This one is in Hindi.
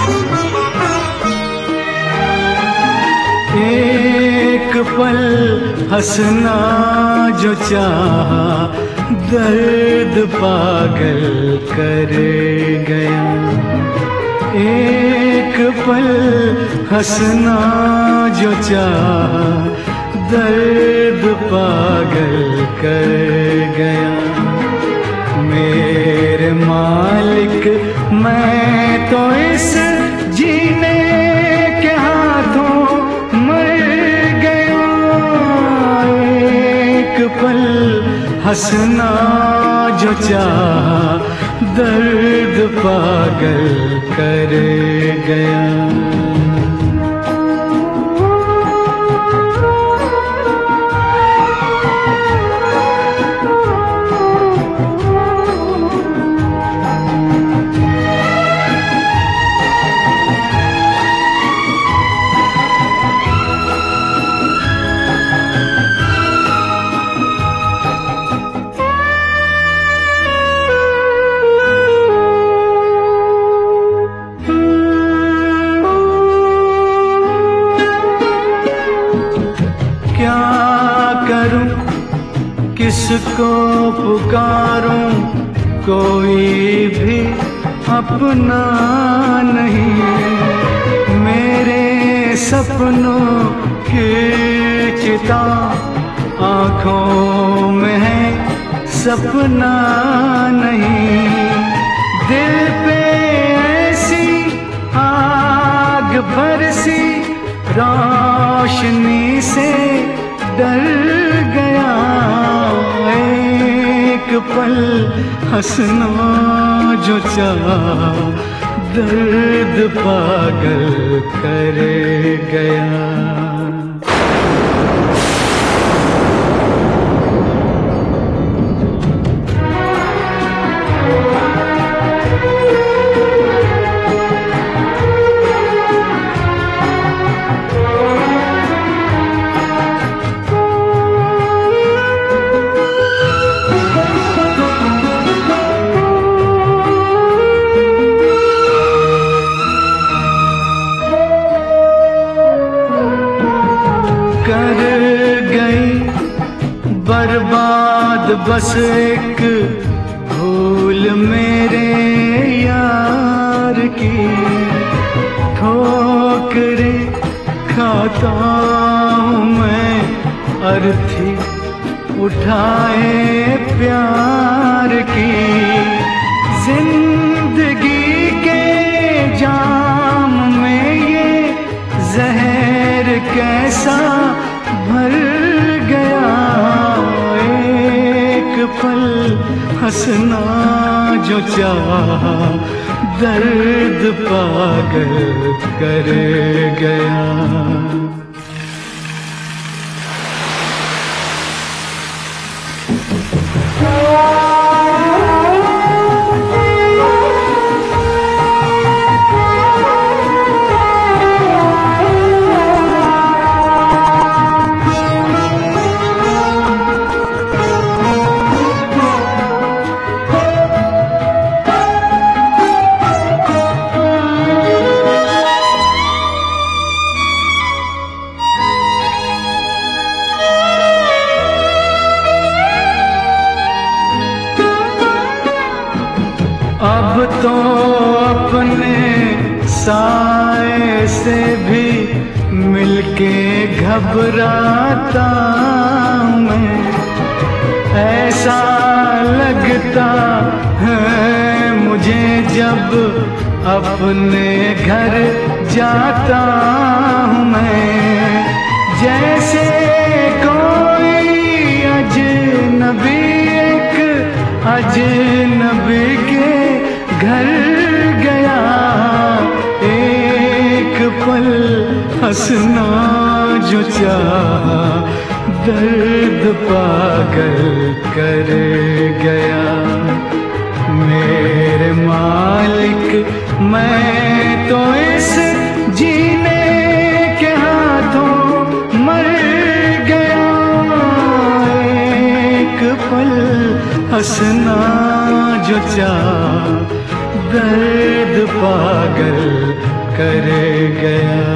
एक पल हंसना जो चाहा, दर्द पागल कर गया। एक पल हंसना जो चाहा, दर्द पागल कर गया। मेरे मालिक मैं तो इस जीने के हाथों मर गया। एक पल हंसना जो चाहा, दर्द पागल कर गया। किसको पुकारूं, कोई भी अपना नहीं। मेरे सपनों की चिता आँखों में है, सपना नहीं। दिल पे ऐसी आग बरसी, रोशनी से डर गया। एक पल हंसना जो चाहा, दर्द पागल कर गया। कर गई बर्बाद बस एक भूल मेरे यार की। ठोकरें खाता हूँ मैं, अर्थी उठाए प्यार की। जिंदगी के जाम में ये जहर कैसा भर गया। एक पल हंसना जो चाहा, दर्द पागल कर गया। अब तो अपने साए से भी मिलके घबराता मैं। ऐसा लगता है मुझे जब अपने घर जाता हूँ मैं। जैसे कोई अजनबी एक अजनबी के घर गया। एक पल हंसना जो चाहा, दर्द पागल कर गया। मेरे मालिक मैं तो इस जीने के हाथों मर गया। एक पल हंसना जो चाहा, दर्द पागल कर गया।